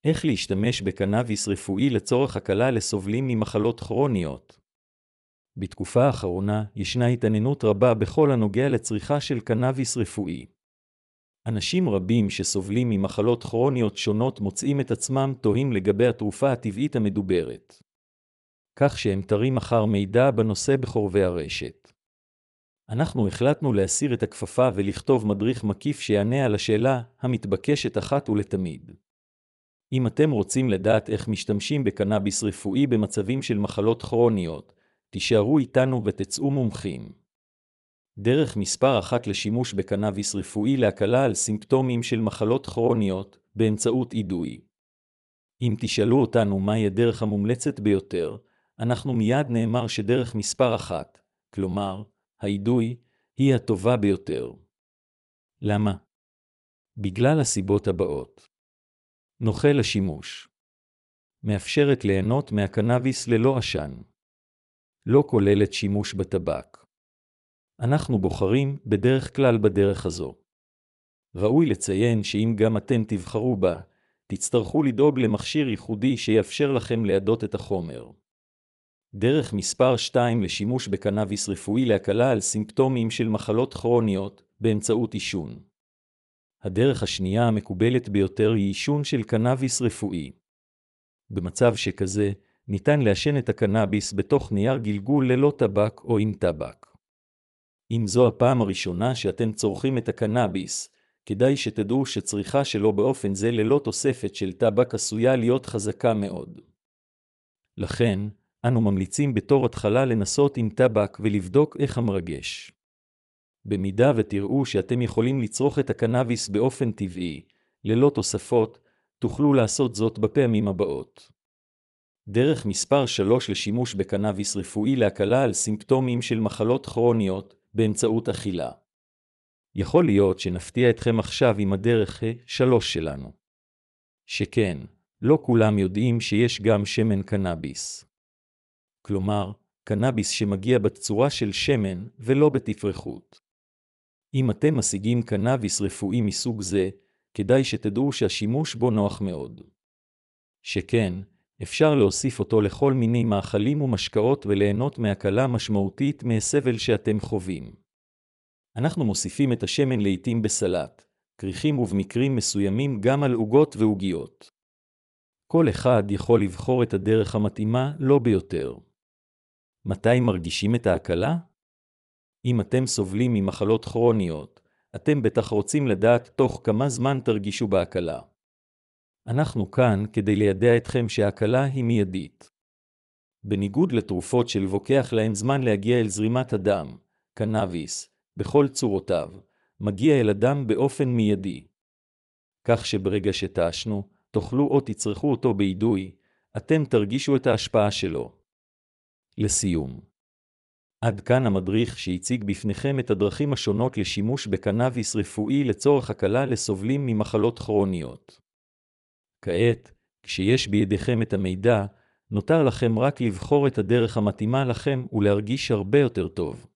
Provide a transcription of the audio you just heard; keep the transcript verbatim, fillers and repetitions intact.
איך להשתמש בקנאביס רפואי לצורך הקלה לסובלים ממחלות כרוניות? בתקופה האחרונה ישנה התעניינות רבה בכל הנוגע לצריכה של קנאביס רפואי. אנשים רבים שסובלים ממחלות כרוניות שונות מוצאים את עצמם תוהים לגבי התרופה הטבעית המדוברת, כך שהם תרים אחר מידע בנושא בחורבי הרשת. אנחנו החלטנו להסיר את הכפפה ולכתוב מדריך מקיף שיענה על השאלה המתבקשת אחת ולתמיד. אם אתם רוצים לדעת איך משתמשים בקנאביס רפואי במצבים של מחלות כרוניות, תישארו איתנו ותצאו מומחים. דרך מספר אחת לשימוש בקנאביס רפואי להקלה על סימפטומים של מחלות כרוניות באמצעות אידוי. אם תשאלו אותנו מהי הדרך המומלצת ביותר, אנחנו מיד נאמר שדרך מספר אחת, כלומר, האידוי, היא הטובה ביותר. למה? בגלל הסיבות הבאות. נוחה לשימוש. מאפשרת ליהנות מהקנאביס ללא עשן. לא כוללת שימוש בטבק. אנחנו בוחרים בדרך כלל בדרך הזו. ראוי לציין שאם גם אתם תבחרו בה, תצטרכו לדאוג למכשיר ייחודי שיאפשר לכם לידות את החומר. דרך מספר שתיים לשימוש בקנאביס רפואי להקלה על סימפטומים של מחלות כרוניות באמצעות עישון. הדרך השנייה המקובלת ביותר היא עישון של קנאביס רפואי. במצב שכזה, ניתן לעשן את הקנאביס בתוך נייר גלגול ללא טבק או עם טבק. אם זו הפעם הראשונה שאתם צורכים את הקנאביס, כדאי שתדעו שצריכה שלו באופן זה ללא תוספת של טבק עשויה להיות חזקה מאוד. לכן, אנו ממליצים בתור התחלה לנסות עם טבק ולבדוק איך המרגש. במידה ותראו שאתם יכולים לצרוך את הקנאביס באופן טבעי, ללא תוספות, תוכלו לעשות זאת בפעמים הבאות. דרך מספר שלוש לשימוש בקנאביס רפואי להקלה על סימפטומים של מחלות כרוניות באמצעות אכילה. יכול להיות שנפתיע אתכם עכשיו עם הדרך שלוש שלנו. שכן, לא כולם יודעים שיש גם שמן קנאביס. כלומר, קנאביס שמגיע בצורה של שמן ולא בתפרחות. אם אתם משיגים קנאביס רפואי מסוג זה, כדאי שתדעו שהשימוש בו נוח מאוד. שכן, אפשר להוסיף אותו לכל מיני מאכלים ומשקאות וליהנות מהקלה משמעותית מהסבל שאתם חווים. אנחנו מוסיפים את השמן לעתים בסלט, כריכים ובמקרים מסוימים גם על עוגות ועוגיות. כל אחד יכול לבחור את הדרך המתאימה לא ביותר. מתי מרגישים את ההקלה? אם אתם סובלים ממחלות כרוניות, אתם בטח רוצים לדעת תוך כמה זמן תרגישו בהקלה. אנחנו כאן כדי לידע אתכם שההקלה היא מיידית. בניגוד לתרופות שלוקח להם זמן להגיע אל זרימת הדם, קנאביס, בכל צורותיו, מגיע אל הדם באופן מיידי. כך שברגע שתעשנו, תאכלו או תצרכו אותו באידוי, אתם תרגישו את ההשפעה שלו. לסיום. עד כאן המדריך שהציג בפניכם את הדרכים השונות לשימוש בקנאביס רפואי לצורך הקלה לסובלים ממחלות כרוניות. כעת, כשיש בידיכם את המידע, נותר לכם רק לבחור את הדרך המתאימה לכם ולהרגיש הרבה יותר טוב.